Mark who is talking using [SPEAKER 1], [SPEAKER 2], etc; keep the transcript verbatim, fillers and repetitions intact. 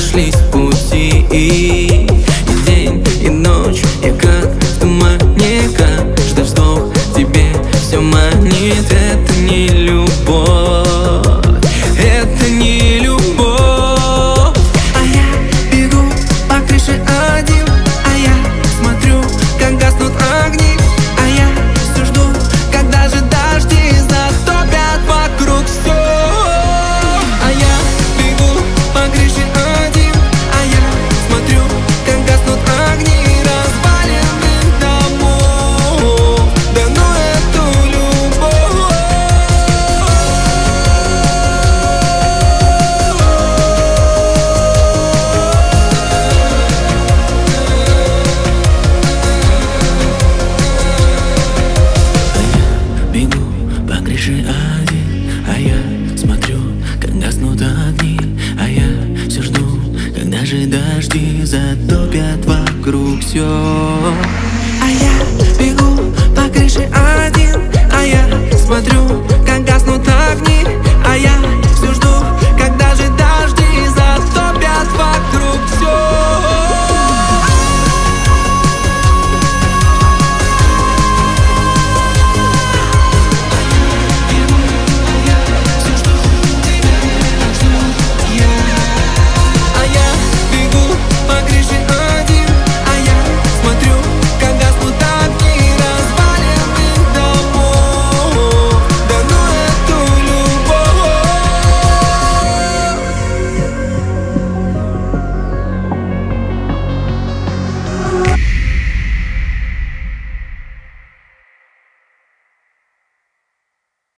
[SPEAKER 1] разошлись пути. И день, и ночь, я как в тумане, каждый вздох тебе все манит. Это не любовь, это не любовь.
[SPEAKER 2] А я бегу по крыше один, а я смотрю, как гаснут огни, а я все жду, когда же дожди затопят вокруг все. А я бегу по крыше один, а я смотрю, как гаснут огни разваленных домов. Да ну эту любовь.
[SPEAKER 1] Бегу по крыше один, а я смотрю, как гаснут огни, а я все жду, когда же дожди затопят вокруг все.